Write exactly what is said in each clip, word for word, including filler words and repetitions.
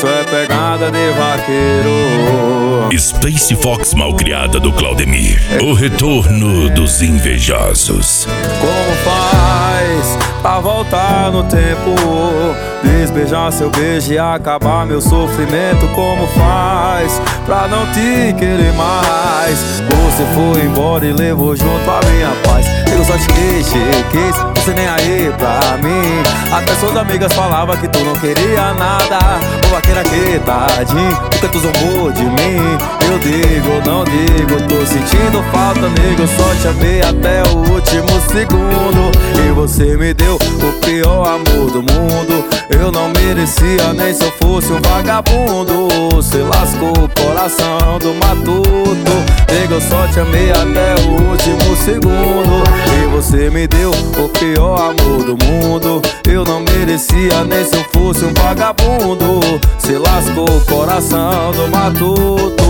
Isso é pegada de vaqueiro. Space Fox malcriada do Claudemir. O retorno dos invejosos. Como faz pra voltar no tempo? Desbeijar seu beijo e acabar meu sofrimento. Como faz pra não te querer mais? Você foi embora e levou junto a minha paz. Eu só te quis, quis, você nem aí pra mim. Até suas amigas falavam que tu não queria nada. Ou aquele aqui, tadinho, porque tu zombou de mim. Eu digo, não digo, tô sentindo falta, nego. Eu só te amei até o último segundo. E você me deu o pior amor do mundo. Eu não merecia nem se eu fosse um vagabundo. Você lascou o coração do matuto. Nego, eu só te amei até o último segundo. E você me deu o pior amor do mundo. Eu não merecia nem se eu fosse um vagabundo. Você lascou o coração do matuto.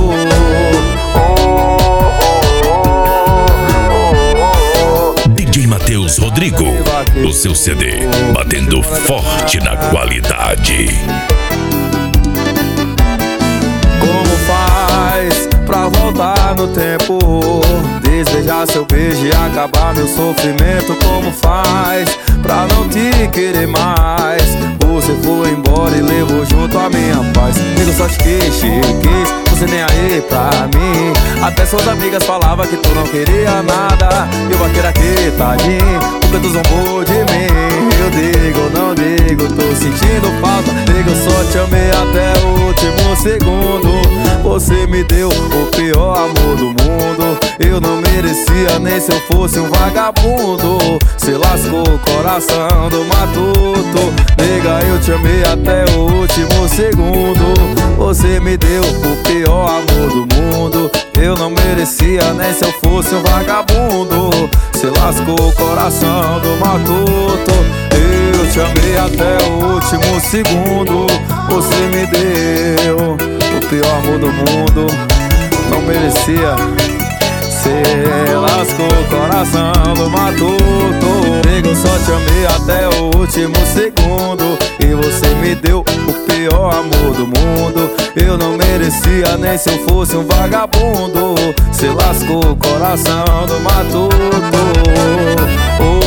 D J Matheus Rodrigo, o seu C D batendo forte na qualidade. Como faz pra voltar no tempo? Desbeijar seu beijo e acabar meu sofrimento. Como faz pra não te querer mais? Você foi embora e levou junto a minha paz. Eu só te quis, quis, você nem aí pra mim. Até suas amigas falavam que tu não queria nada. Eu vaqueiro aqui, tadinho, porque tu zombou de mim. Eu digo, não digo, tô sentindo falta. Digo, eu só te amei até o último segundo. Você me deu o pior amor do mundo. Eu não merecia nem se eu fosse um vagabundo. Cê lascou o coração do matuto. Nega, eu te amei até o último segundo. Você me deu o pior amor do mundo. Eu não merecia nem se eu fosse um vagabundo. Cê lascou o coração do matuto. Eu te amei até o último segundo. Você me deu o pior amor do mundo. Não merecia. Cê lascou o coração do matuto. Nego, eu só te amei até o último segundo. E você me deu o pior amor do mundo. Eu não merecia nem se eu fosse um vagabundo. Cê lascou o coração do matuto. Oh.